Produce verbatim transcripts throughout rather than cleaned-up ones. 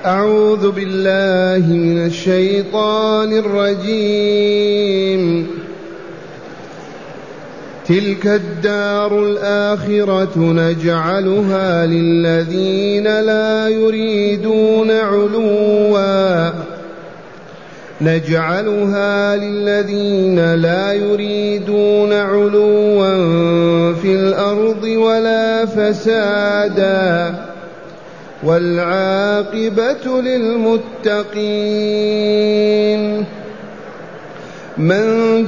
أعوذ بالله من الشيطان الرجيم. تلك الدار الآخرة نجعلها للذين لا يريدون علوا نجعلها للذين لا يريدون علوا في الأرض ولا فسادا والعاقبة للمتقين. من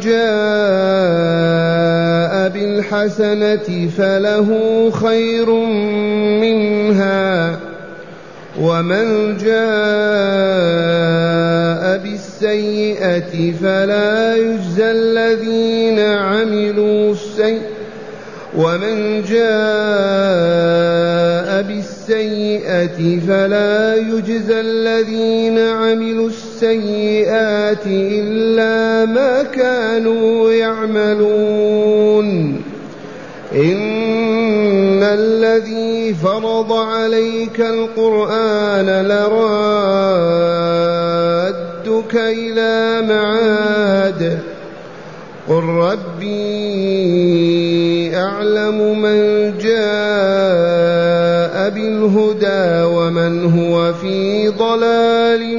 جاء بالحسنة فله خير منها ومن جاء بالسيئة فلا يجزى الذين عملوا السيئة ومن جاء بالسيئة فلا يجزى الذين عملوا السيئات إلا ما كانوا يعملون. إن الذي فرض عليك القرآن لرادك إلى معاد قل ربي أعلم من جاء بالهدى ومن هو في ضلال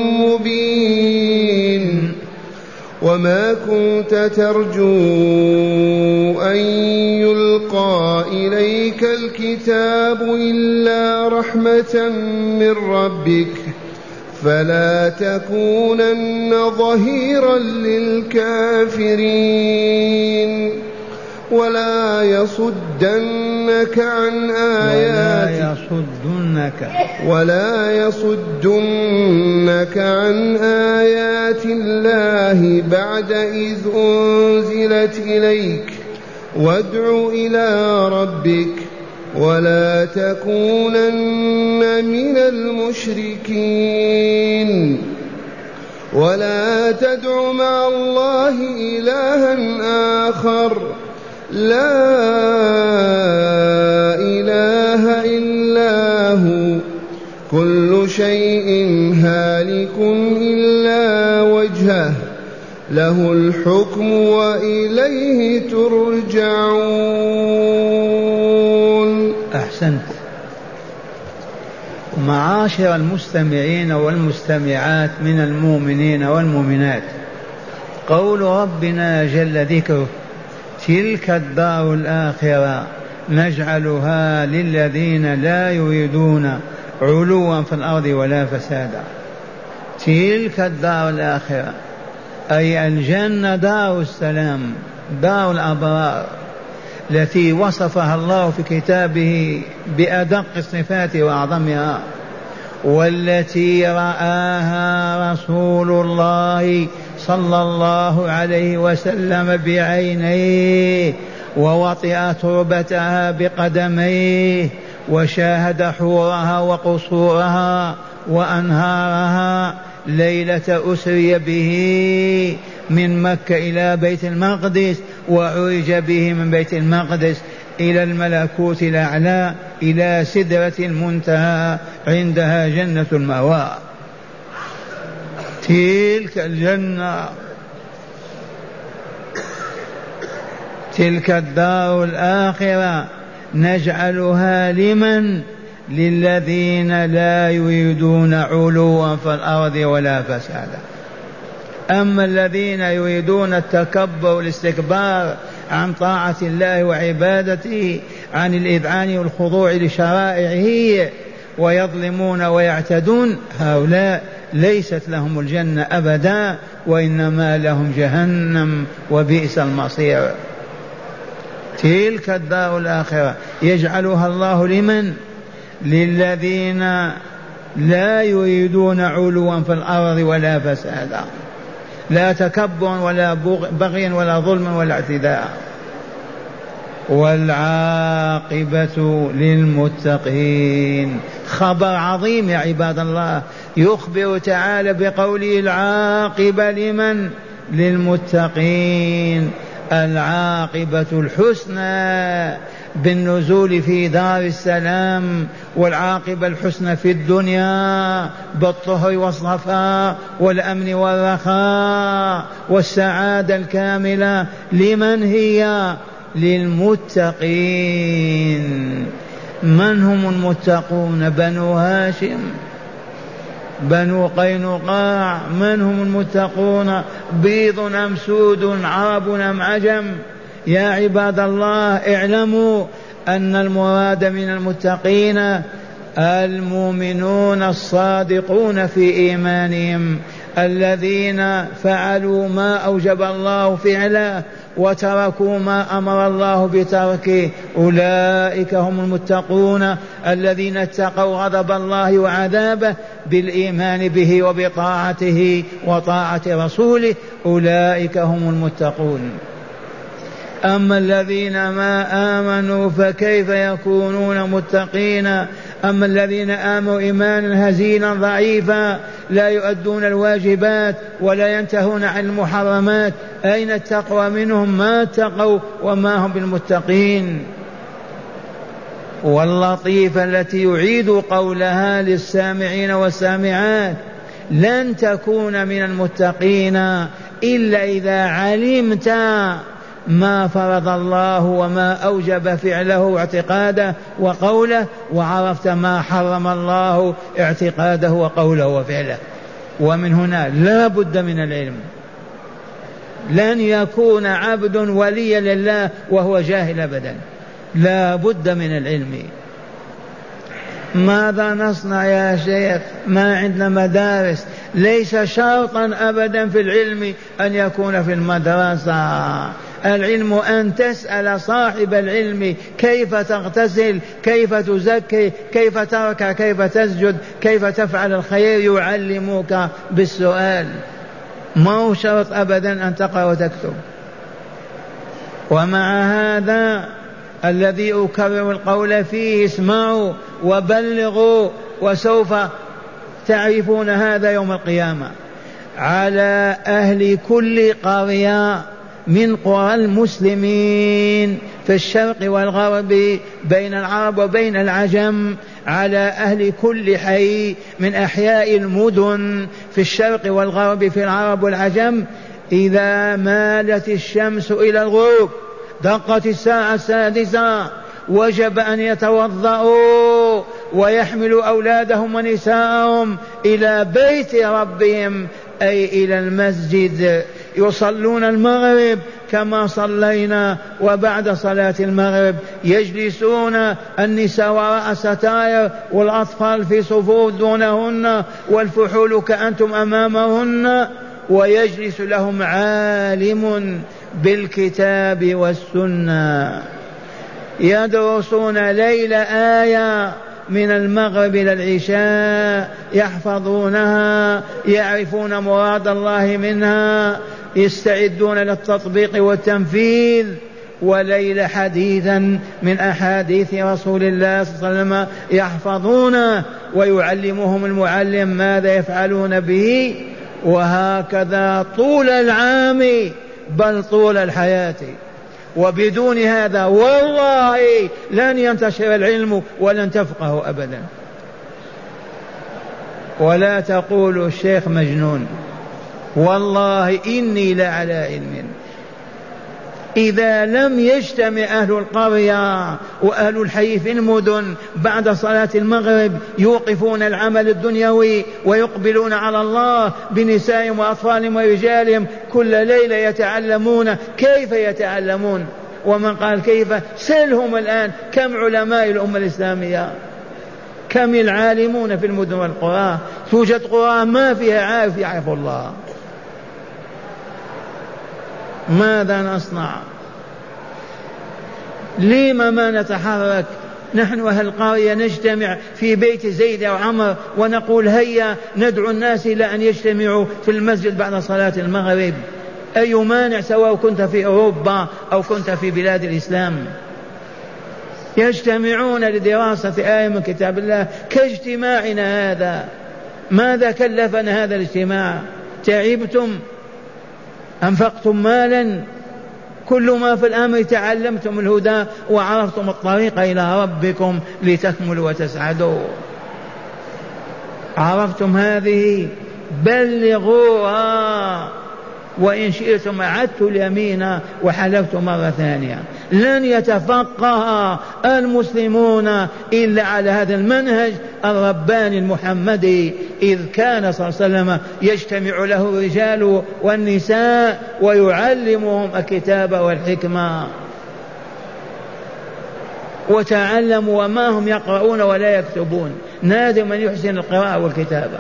مبين. وما كنت ترجو أن يلقى إليك الكتاب إلا رحمة من ربك فلا تكونن ظهيرا للكافرين ولا يصدنك عن آيات يصدنك ولا يصدنك عن آيات الله بعد إذ أنزلت إليك وادع إلى ربك ولا تكونن من المشركين. ولا تدع مع الله إلها آخر لا إله إلا هو كل شيء هالك إلا وجهه له الحكم وإليه ترجعون. أحسنت. معاشر المستمعين والمستمعات من المؤمنين والمؤمنات، قول ربنا جل ذكره تلك الدار الآخرة نجعلها للذين لا يريدون علوا في الأرض ولا فسادا. تلك الدار الآخرة أي الجنة دار السلام دار الأبرار التي وصفها الله في كتابه بأدق الصفات وأعظمها، والتي رآها رسول الله صلى الله عليه وسلم بعينيه ووطئ تربتها بقدميه وشاهد حورها وقصورها وأنهارها ليلة أسري به من مكة إلى بيت المقدس وعرج به من بيت المقدس إلى الملكوت الأعلى إلى سدرة المنتهى عندها جنة المأوى. تلك الجنة تلك الدار الآخرة نجعلها لمن؟ للذين لا يريدون علوا في الأرض ولا فسادا. أما الذين يريدون التكبر والاستكبار عن طاعة الله وعبادته عن الإذعان والخضوع لشرائعه ويظلمون ويعتدون، هؤلاء ليست لهم الجنة أبدا وإنما لهم جهنم وبئس المصير. تلك الدار الآخرة يجعلها الله لمن؟ للذين لا يريدون علوا في الأرض ولا فسادا، لا تكبر ولا بغي ولا ظلم ولا اعتداء. والعاقبة للمتقين. خبر عظيم يا عباد الله، يخبر تعالى بقوله العاقبة لمن؟ للمتقين. العاقبة الحسنى بالنزول في دار السلام والعاقبة الحسنى في الدنيا بالطهر والصفاء والأمن والرخاء والسعادة الكاملة. لمن هي؟ للمتقين. من هم المتقون؟ بنو هاشم، بنو قينقاع. من هم المتقون؟ بيض أم سود، عرب أم عجم؟ يا عباد الله اعلموا أن المراد من المتقين المؤمنون الصادقون في إيمانهم، الذين فعلوا ما أوجب الله فعله وتركوا ما أمر الله بتركه. أولئك هم المتقون الذين اتقوا غضب الله وعذابه بالإيمان به وبطاعته وطاعة رسوله. أولئك هم المتقون. أما الذين ما آمنوا فكيف يكونون متقين؟ أما الذين آمنوا إيمانا هزيلا ضعيفا لا يؤدون الواجبات ولا ينتهون عن المحرمات، أين التقوى منهم؟ ما اتقوا وما هم بالمتقين. واللطيفة التي يعيد قولها للسامعين والسامعات: لن تكون من المتقين إلا إذا علمت ما فرض الله وما أوجب فعله اعتقاده وقوله، وعرفت ما حرم الله اعتقاده وقوله وفعله. ومن هنا لا بد من العلم. لن يكون عبد وليا لله وهو جاهل أبدا، لا بد من العلم. ماذا نصنع يا شيخ؟ ما عندنا مدارس. ليس شرطا أبدا في العلم أن يكون في المدرسة. العلم أن تسأل صاحب العلم كيف تغتسل، كيف تزكي، كيف تركع، كيف تسجد، كيف تفعل الخير، يعلمك بالسؤال. ما هو شرط أبدا أن تقرأ وتكتب. ومع هذا الذي أكرر القول فيه: اسمعوا وبلغوا، وسوف تعرفون هذا يوم القيامة. على أهل كل قرية من قرى المسلمين في الشرق والغرب بين العرب وبين العجم، على أهل كل حي من أحياء المدن في الشرق والغرب في العرب والعجم، إذا مالت الشمس إلى الغروب دقت الساعة السادسة وجب أن يتوضأوا ويحملوا أولادهم ونساءهم إلى بيت ربهم، أي إلى المسجد، يصلون المغرب كما صلينا، وبعد صلاة المغرب يجلسون النساء وراء ستائر والأطفال في صفوف دونهن والفحول كأنتم أمامهن، ويجلس لهم عالم بالكتاب والسنة يدرسون ليل آية من المغرب إلى العشاء، يحفظونها، يعرفون مراد الله منها، يستعدون للتطبيق والتنفيذ. وليل حديثا من أحاديث رسول الله صلى الله عليه وسلم يحفظونه، ويعلمهم المعلم ماذا يفعلون به. وهكذا طول العام بل طول الحياة. وبدون هذا والله لن ينتشر العلم ولن تفقه أبدا. ولا تقولوا الشيخ مجنون، والله إني لعلى علم. إذا لم يجتمع أهل القرية وأهل الحي في المدن بعد صلاة المغرب يوقفون العمل الدنيوي ويقبلون على الله بنسائهم وأطفالهم ورجالهم، كل ليلة يتعلمون. كيف يتعلمون؟ ومن قال كيف؟ سلهم الآن كم علماء الأمة الإسلامية، كم العالمون في المدن والقرى. توجد قرى ما فيها عارف يعرف الله. ماذا نصنع؟ لما ما نتحرك نحن أهل القرية نجتمع في بيت زيد أو عمر ونقول هيا ندعو الناس إلى أن يجتمعوا في المسجد بعد صلاة المغرب؟ أي مانع سواء كنت في أوروبا أو كنت في بلاد الإسلام؟ يجتمعون لدراسة آية من كتاب الله كاجتماعنا هذا. ماذا كلفنا هذا الاجتماع؟ تعبتم؟ أنفقتم مالا؟ كل ما في الأمر تعلمتم الهدى وعرفتم الطريق إلى ربكم لتكملوا وتسعدوا. عرفتم هذه بلغوها، وإن شئتم أعدت اليمين وحلفت مرة ثانية. لن يتفقه المسلمون إلا على هذا المنهج الرباني المحمدي، إذ كان صلى الله عليه وسلم يجتمع له الرجال والنساء ويعلمهم الكتاب والحكمة. وتعلموا وما هم يقرؤون ولا يكتبون، نادر من يحسن القراءة والكتابة.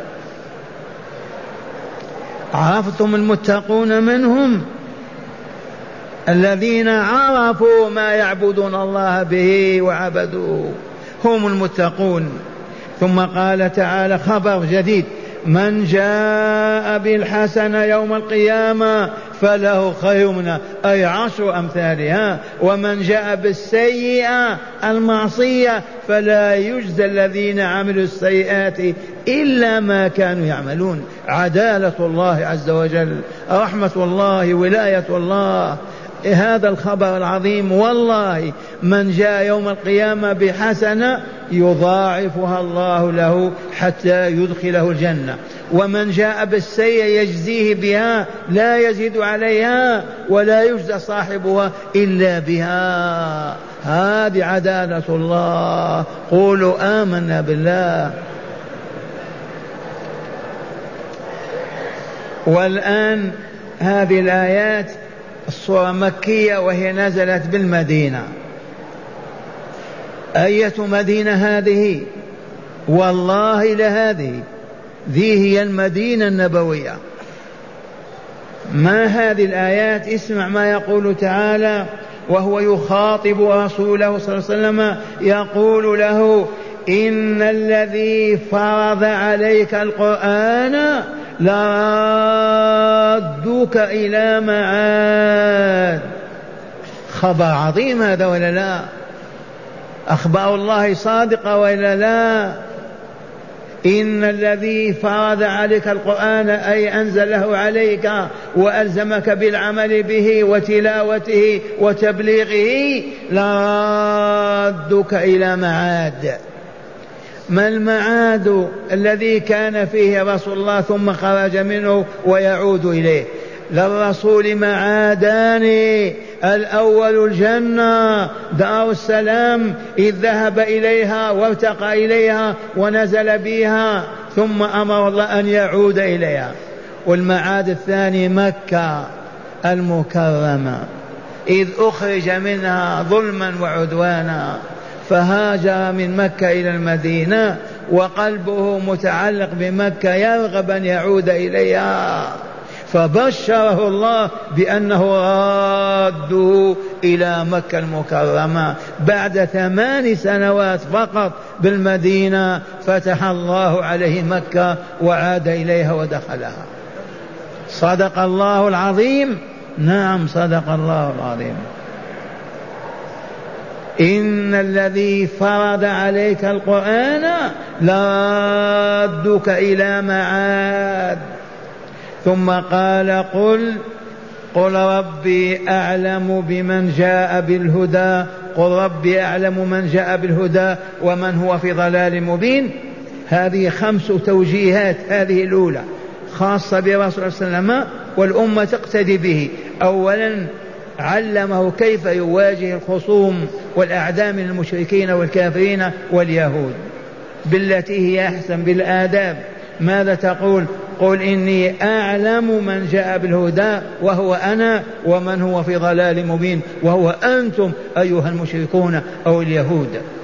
عرفتم المتقون منهم الذين عرفوا ما يعبدون الله به وعبدوه، هم المتقون. ثم قال تعالى خبر جديد: من جاء بالحسنة يوم القيامة فله خير منها، أي عشر أمثالها، ومن جاء بالسيئة المعصية فلا يجزى الذين عملوا السيئات إلا ما كانوا يعملون. عدالة الله عز وجل، رحمة الله، ولاية الله، هذا الخبر العظيم. والله من جاء يوم القيامة بحسنة يضاعفها الله له حتى يدخله الجنة، ومن جاء بالسيئة يجزيه بها لا يزيد عليها ولا يجزى صاحبها إلا بها. هذه عدالة الله. قولوا آمنا بالله. والآن هذه الآيات السورة مكية وهي نزلت بالمدينة. أية مدينة هذه؟ والله لهذه ذي هي المدينة النبوية. ما هذه الآيات؟ اسمع ما يقول تعالى وهو يخاطب رسوله صلى الله عليه وسلم، يقول له: إن الذي فرض عليك القرآن لردك إلى معاد. خبر عظيم هذا ولا لا؟ أخبار الله صادقة ولا لا؟ إن الذي فرض عليك القرآن أي أنزله عليك وألزمك بالعمل به وتلاوته وتبليغه لردك إلى معاد. ما المعاد الذي كان فيه رسول الله ثم خرج منه ويعود إليه؟ للرسول معادان: الأول الجنة دار السلام إذ ذهب إليها وارتقى إليها ونزل بها ثم أمر الله أن يعود إليها. والمعاد الثاني مكة المكرمة إذ أخرج منها ظلما وعدوانا فهاجر من مكة إلى المدينة وقلبه متعلق بمكة يرغب أن يعود إليها، فبشره الله بأنه راده إلى مكة المكرمة. بعد ثمان سنوات فقط بالمدينة فتح الله عليه مكة وعاد إليها ودخلها. صدق الله العظيم. نعم صدق الله العظيم. إن الذي فرض عليك القرآن لردك إلى معاد. ثم قال: قل قل ربي أعلم بمن جاء بالهدى قل ربي أعلم من جاء بالهدى ومن هو في ضلال مبين. هذه خمس توجيهات. هذه الأولى خاصة برسول صلى الله عليه وسلم والأمة تقتدي به. أولا علمه كيف يواجه الخصوم والأعداء من المشركين والكافرين واليهود بالتي هي أحسن، بالآداب. ماذا تقول؟ قل إني أعلم من جاء بالهدى وهو أنا ومن هو في ضلال مبين وهو أنتم أيها المشركون أو اليهود.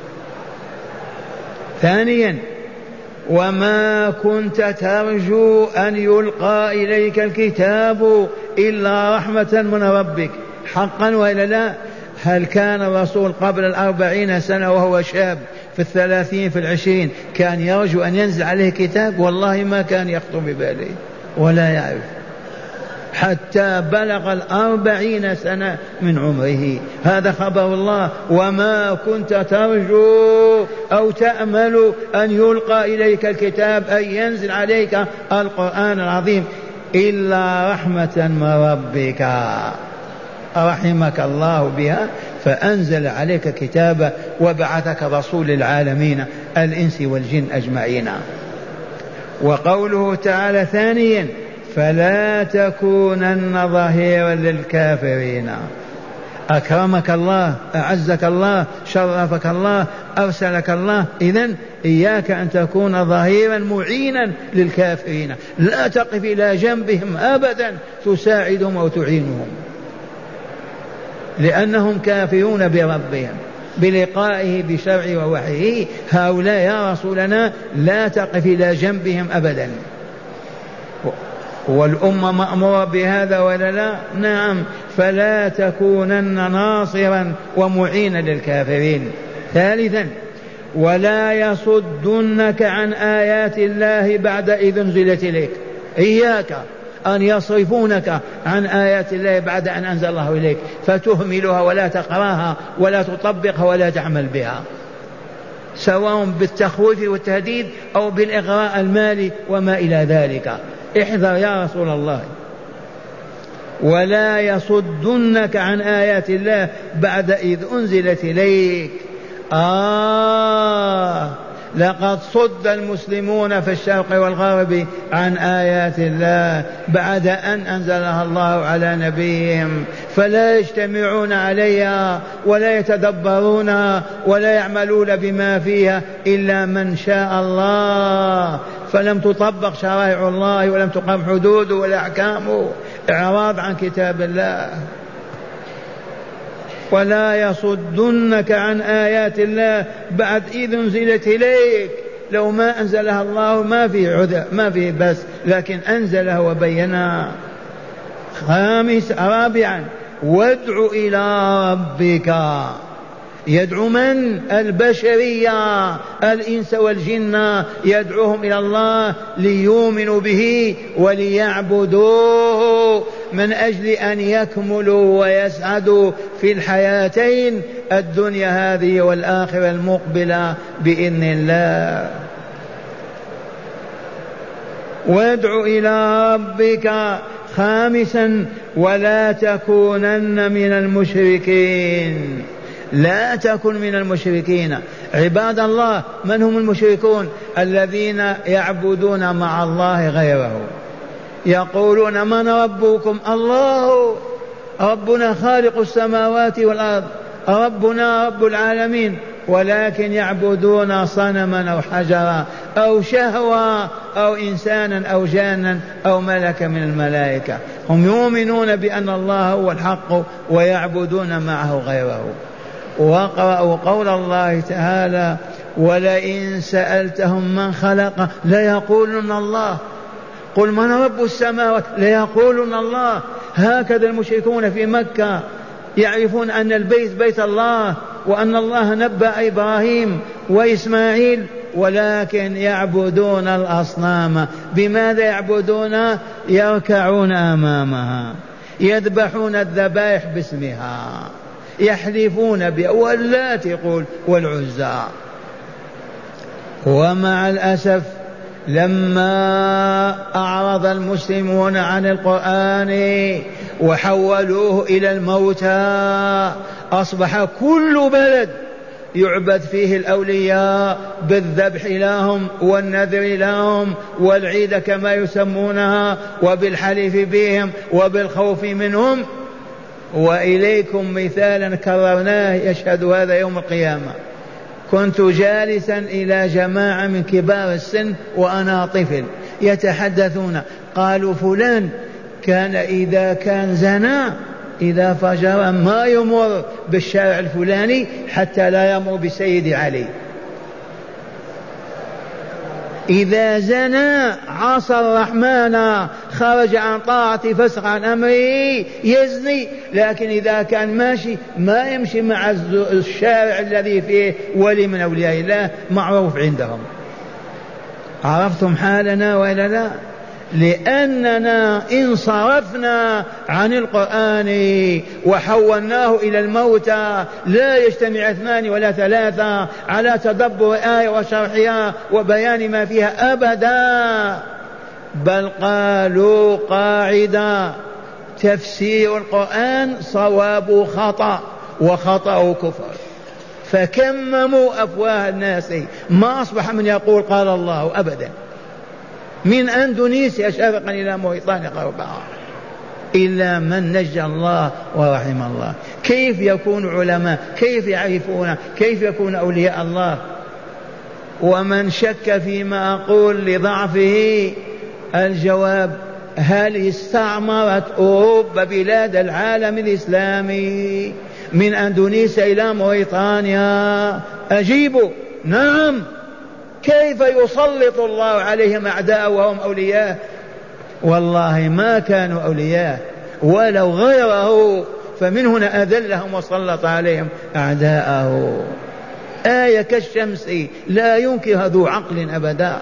ثانيا وما كنت ترجو أن يلقى إليك الكتاب إلا رحمة من ربك. حقا وإلا لا؟ هل كان الرسول قبل الأربعين سنة وهو شاب في الثلاثين في العشرين كان يرجو أن ينزل عليه كتاب؟ والله ما كان يخطر بباله ولا يعرف حتى بلغ الأربعين سنة من عمره. هذا خبر الله. وما كنت ترجو أو تأمل أن يلقى إليك الكتاب أي ينزل عليك القرآن العظيم إلا رحمة من ربك. رحمك الله بها فأنزل عليك كتابا وبعثك رسول العالمين الإنس والجن أجمعين. وقوله تعالى ثانيا فلا تكونن ظهيرا للكافرين. أكرمك الله، أعزك الله، شرفك الله، أرسلك الله، إذن إياك أن تكون ظهيرا معينا للكافرين، لا تقف إلى جنبهم أبدا تساعدهم أو تعينهم، لأنهم كافرون بربهم بلقائه بشرعه ووحيه. هؤلاء يا رسولنا لا تقف إلى جنبهم أبدا. والأمة مأمورة بهذا ولا لا؟ نعم. فلا تكونن ناصرا ومعينا للكافرين. ثالثا ولا يصدنك عن آيات الله بعد إذ أنزلت إليك. إياك أن يصرفونك عن آيات الله بعد أن أنزل الله إليك فتهملها ولا تقراها ولا تطبقها ولا تعمل بها، سواء بالتخويف والتهديد أو بالإغراء المالي وما إلى ذلك. احذر يا رسول الله. ولا يصدنك عن آيات الله بعد إذ أنزلت إليك. آه لقد صد المسلمون في الشرق والغرب عن آيات الله بعد أن أنزلها الله على نبيهم، فلا يجتمعون عليها ولا يتدبرونها ولا يعملون بما فيها إلا من شاء الله، فلم تطبق شرائع الله ولم تقام حدوده ولا أحكامه، إعراض عن كتاب الله. ولا يصدنك عن آيات الله بعد إذ أنزلت إليك. لو ما أنزلها الله ما في عذر ما في بس، لكن أنزلها وبينها. خامس رابعا وادع إلى ربك. يدعو من؟ البشرية، الإنس والجن، يدعوهم إلى الله ليؤمنوا به وليعبدوه من أجل أن يكملوا ويسعدوا في الحياتين الدنيا هذه والآخرة المقبلة بإذن الله. وادع إلى ربك. خامسا ولا تكونن من المشركين. لا تكن من المشركين. عباد الله، من هم المشركون؟ الذين يعبدون مع الله غيره، يقولون من ربكم؟ الله ربنا خالق السماوات والأرض، ربنا رب العالمين، ولكن يعبدون صنما أو حجرا أو شهوة أو إنسانا أو جانا أو ملكا من الملائكة. هم يؤمنون بأن الله هو الحق ويعبدون معه غيره. واقرأوا قول الله تعالى ولئن سألتهم من خلق ليقولن الله. قل من رب السماوات ليقولن الله. هكذا المشركون في مكة يعرفون أن البيت بيت الله وأن الله نبأ إبراهيم وإسماعيل، ولكن يعبدون الأصنام. بماذا يعبدون؟ يركعون أمامها، يذبحون الذبائح باسمها، يحلفون بها، واللات يقول والعزى. ومع الأسف لما أعرض المسلمون عن القرآن وحولوه إلى الموتى أصبح كل بلد يعبد فيه الأولياء بالذبح لهم والنذر لهم والعيد كما يسمونها وبالحلف بهم وبالخوف منهم. وإليكم مثالا كررناه يشهد هذا يوم القيامة. كنت جالسا إلى جماعة من كبار السن وأنا طفل يتحدثون، قالوا فلان كان إذا كان زنا إذا فجر ما يمر بالشارع الفلاني حتى لا يمر بسيد علي، إذا زنى عصى الرحمن خرج عن طاعة فسق عن أمره يزني، لكن إذا كان ماشي ما يمشي مع الشارع الذي فيه ولي من أولياء الله معروف عندهم. عرفتم حالنا وإلا لا؟ لأننا انصرفنا عن القرآن وحولناه إلى الموتى. لا يجتمع اثنان ولا ثلاثة على تدبر آية وشرحها وبيان ما فيها أبدا، بل قالوا قاعدة تفسير القرآن صواب خطأ وخطأ كفر، فكمموا أفواه الناس، ما أصبح من يقول قال الله أبدا، من أندونيسيا شرقا إلى موريتانيا غربا، إلا من نجى الله ورحم الله. كيف يكون علماء؟ كيف يعرفون؟ كيف يكون أولياء الله؟ ومن شك فيما أقول لضعفه الجواب: هل استعمرت أوروبا بلاد العالم الإسلامي من أندونيسيا إلى موريتانيا؟ أجيبوا نعم. كيف يسلط الله عليهم أعداء وهم أولياء؟ والله ما كانوا أولياء، ولو غيره، فمن هنا أذلهم وسلط عليهم أعداءه. آية كالشمس لا ينكرها ذو عقل أبدا.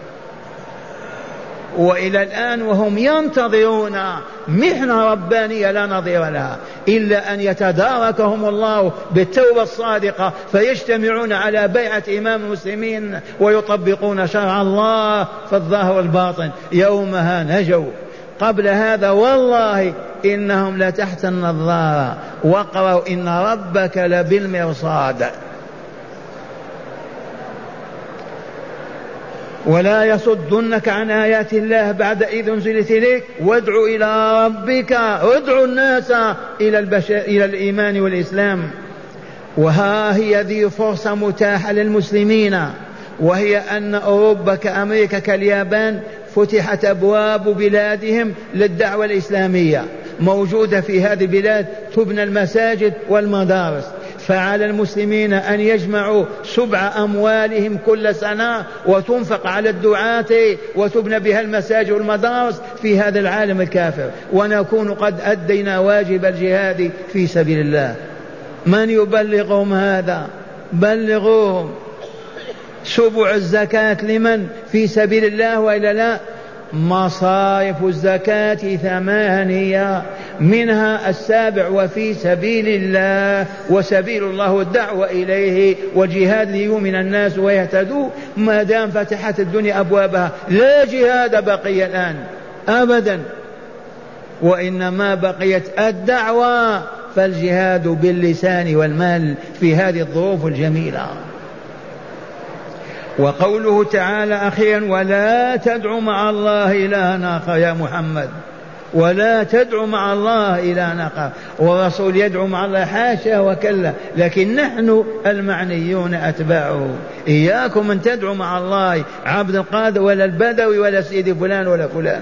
وإلى الآن وهم ينتظرون محنة ربانية لا نظير لها، إلا أن يتداركهم الله بالتوبة الصادقة فيجتمعون على بيعة إمام المسلمين ويطبقون شرع الله في الظاهر والباطن، يومها نجوا. قبل هذا والله إنهم لتحت النظارة، واقرأوا إن ربك لبالمرصاد. ولا يصدنك عن آيات الله بعد إذ أنزلت إليك وادع إلى ربك، ادع الناس إلى, البشر إلى الإيمان والإسلام. وها هي ذي فرصة متاحة للمسلمين، وهي أن أوروبا كأمريكا كاليابان فتحت أبواب بلادهم للدعوة الإسلامية، موجودة في هذه البلاد تبنى المساجد والمدارس، فعلى المسلمين أن يجمعوا سبع أموالهم كل سنة وتنفق على الدعاة وتبنى بها المساجد والمدارس في هذا العالم الكافر، ونكون قد أدينا واجب الجهاد في سبيل الله. من يبلغهم هذا؟ بلغوهم. سبع الزكاة لمن؟ في سبيل الله وإلا لا؟ مصارف الزكاة ثمانية، منها السابع وفي سبيل الله، وسبيل الله الدعوة إليه وجهاد ليؤمن الناس ويهتدوا. ما دام فتحت الدنيا أبوابها لا جهاد بقي الآن أبدا، وإنما بقيت الدعوة، فالجهاد باللسان والمال في هذه الظروف الجميلة. وقوله تعالى أخيرا: ولا تدع مع الله إلها آخر. يا محمد ولا تدع مع الله إلها آخر، والرسول يدعو مع الله حاشا وكلا، لكن نحن المعنيون أتباعه. إياكم أن تدعوا مع الله عبد القادر ولا البدوي ولا سيدي فلان ولا فلان.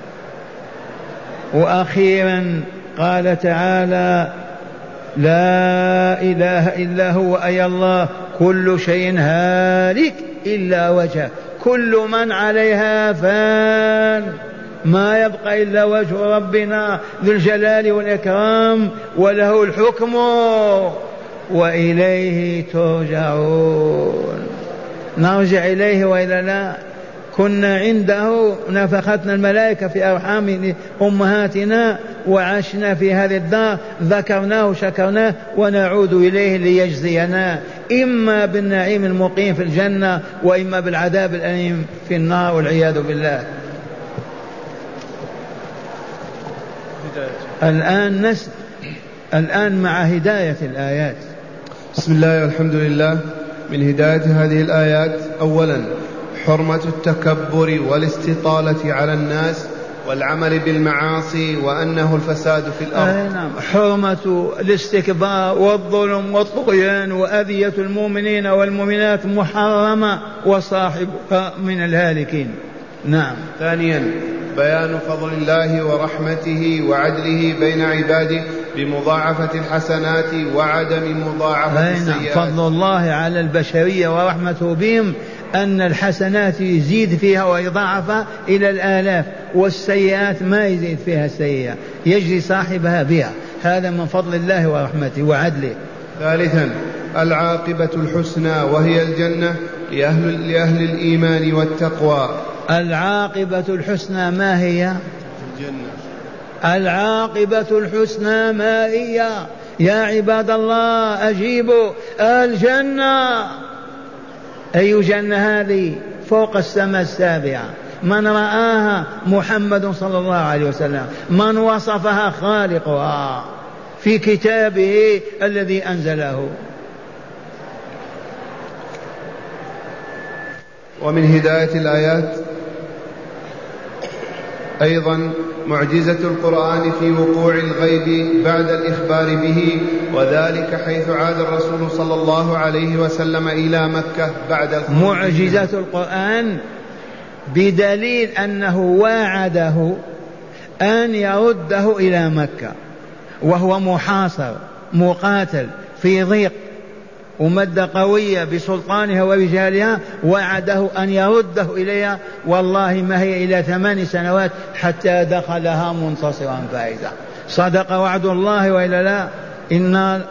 وأخيرا قال تعالى: لا إله إلا هو، أي الله كل شيء هالك إلا وجهه، كل من عليها فان، ما يبقى إلا وجه ربنا ذو الجلال والإكرام، وله الحكم وإليه ترجعون. نرجع إليه وإلا لا؟ كنا عنده نفختنا الملائكة في أرحام أمهاتنا وعشنا في هذه الدار، ذكرناه وشكرناه، ونعود إليه ليجزينا إما بالنعيم المقيم في الجنة وإما بالعذاب الأليم في النار والعياذ بالله. الآن نس الآن مع هداية الآيات. بسم الله والحمد لله. من هداية هذه الآيات: أولا حرمة التكبر والاستطالة على الناس والعمل بالمعاصي، وأنه الفساد في الأرض. نعم، حرمة الاستكبار والظلم والطغيان وأذية المؤمنين والمؤمنات محرمة، وصاحبها من الهالكين. نعم. ثانيا بيان فضل الله ورحمته وعدله بين عباده بمضاعفة الحسنات وعدم مضاعفة السيئات. فضل الله على البشرية ورحمته بهم أن الحسنات يزيد فيها ويضاعف إلى الآلاف، والسيئات ما يزيد فيها السيئة، يجري صاحبها بها. هذا من فضل الله ورحمته وعدله. ثالثا العاقبة الحسنى وهي الجنة لأهل, لأهل الإيمان والتقوى. العاقبة الحسنى ما هي؟ الجنة. العاقبة الحسنى ما هي يا عباد الله؟ أجيبوا. الجنة. أي جنة هذه؟ فوق السماء السابعة، من رآها محمد صلى الله عليه وسلم، من وصفها خالقها في كتابه الذي أنزله. ومن هداية الآيات أيضا معجزة القرآن في وقوع الغيب بعد الإخبار به، وذلك حيث عاد الرسول صلى الله عليه وسلم إلى مكة بعد الخروج. معجزة القرآن بدليل أنه واعده أن يرده إلى مكة وهو محاصر مقاتل في ضيق ومد قوية بسلطانها ورجالها، وعده أن يرده إليها، والله ما هي إلى ثمان سنوات حتى دخلها منتصرا فائزا. صدق وعد الله وإلا لا؟ إنا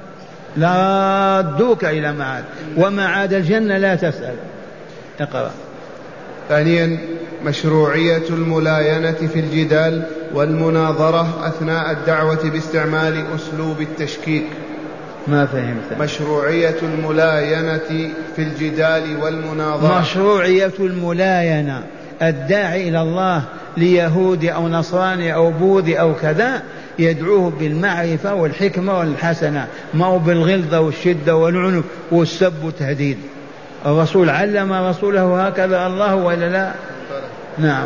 لردوك إلى معاد، ومعاد الجنة لا تسأل. اقرأ. ثانيا مشروعية الملاينة في الجدال والمناظرة أثناء الدعوة باستعمال أسلوب التشكيك. ما فهمت. مشروعية الملاينة في الجدال والمناظرة. مشروعية الملاينة، الداعي إلى الله ليهودي أو نصراني أو بوذي أو كذا يدعوه بالمعرفة والحكمة والحسنة، ما هو بالغلظة والشدة والعنف والسب والتهديد. الرسول علم رسوله هكذا الله ولا لا؟ نعم.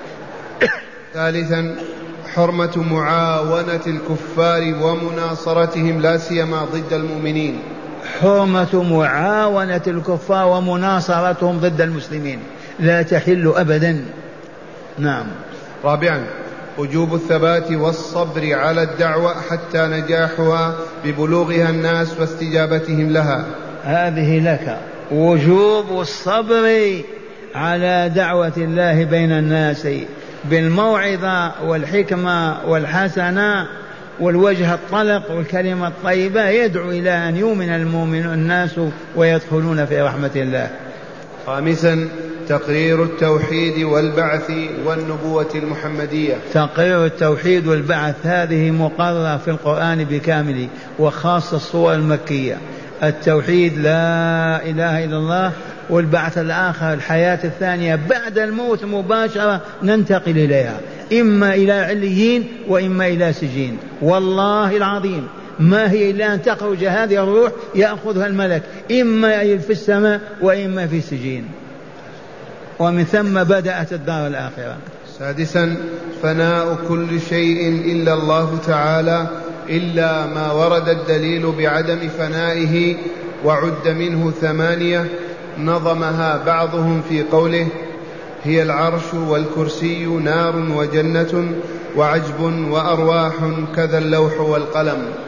ثالثا حرمة معاونة الكفار ومناصرتهم لا سيما ضد المؤمنين. حرمة معاونة الكفار ومناصرتهم ضد المسلمين لا تحل أبدا. نعم. رابعا وجوب الثبات والصبر على الدعوة حتى نجاحها ببلوغها الناس واستجابتهم لها. هذه لك، وجوب الصبر على دعوة الله بين الناس بالموعظة والحكمة والحسنة والوجه الطلق والكلمة الطيبة، يدعو إلى أن يؤمن المؤمن الناس ويدخلون في رحمة الله. خامسا تقرير التوحيد والبعث والنبوة المحمدية. تقرير التوحيد والبعث هذه مقررة في القرآن بكامله، وخاصة السور المكية. التوحيد لا إله إلا الله، والبعث الآخر الحياة الثانية بعد الموت مباشرة ننتقل إليها، إما إلى عليين وإما إلى سجين. والله العظيم ما هي إلا أن تخرج هذه الروح يأخذها الملك، إما في السماء وإما في سجين، ومن ثم بدأت الدار الآخرة. سادسا فناء كل شيء إلا الله تعالى، إلا ما ورد الدليل بعدم فنائه، وعد منه ثمانية نظمها بعضهم في قوله هي العرش والكرسي نار وجنة وعجب وأرواح كذا اللوح والقلم.